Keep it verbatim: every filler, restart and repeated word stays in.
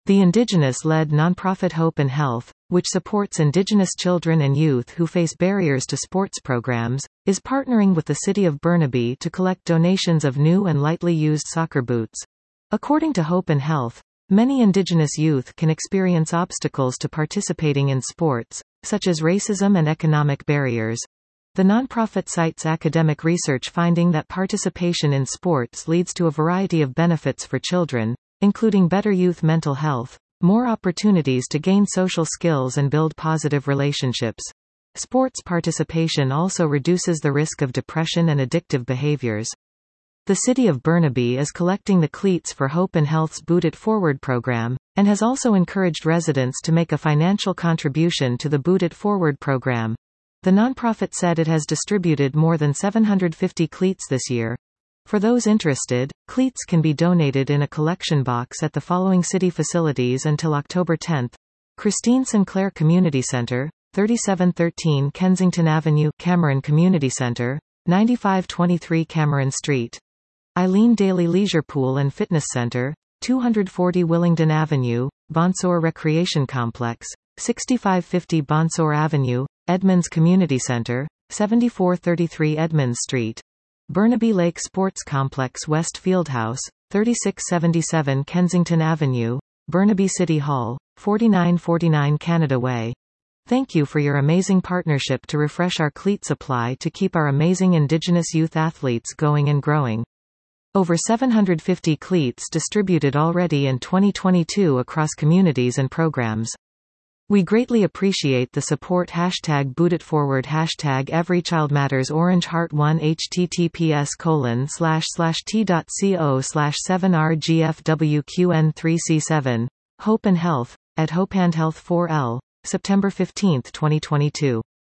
The Indigenous-led nonprofit Hope and Health, which supports Indigenous children and youth who face barriers to sports programs, is partnering with the City of Burnaby to collect donations of new and lightly used soccer boots. According to Hope and Health, many Indigenous youth can experience obstacles to participating in sports, such as racism and economic barriers. The nonprofit cites academic research finding that participation in sports leads to a variety of benefits for children, including better youth mental health, more opportunities to gain social skills and build positive relationships. Sports participation also reduces the risk of depression and addictive behaviors. The City of Burnaby is collecting the cleats for Hope and Health's Boot It Forward program, and has also encouraged residents to make a financial contribution to the Boot It Forward program. The nonprofit said it has distributed more than seven hundred fifty cleats this year. For those interested, cleats can be donated in a collection box at the following city facilities until October tenth. Christine Sinclair Community Center, thirty-seven thirteen Kensington Avenue, Cameron Community Center, ninety-five twenty-three Cameron Street. Eileen Daly Leisure Pool and Fitness Center, two forty Willingdon Avenue, Bonsor Recreation Complex, sixty-five fifty Bonsor Avenue, Edmonds Community Center, seventy-four thirty-three Edmonds Street. Burnaby Lake Sports Complex West Fieldhouse, thirty-six seventy-seven Kensington Avenue, Burnaby City Hall, forty-nine forty-nine Canada Way. Thank you for your amazing partnership to refresh our cleat supply to keep our amazing Indigenous youth athletes going and growing. Over seven hundred fifty cleats distributed already in twenty twenty-two across communities and programs. We greatly appreciate the support. Hashtag BootItForward Hashtag EveryChildMatters Orange Heart one https colon slash slash t.co slash 7rgfwqn3c7 Hope and Health, at Hope and Health four L, September fifteenth twenty twenty-two.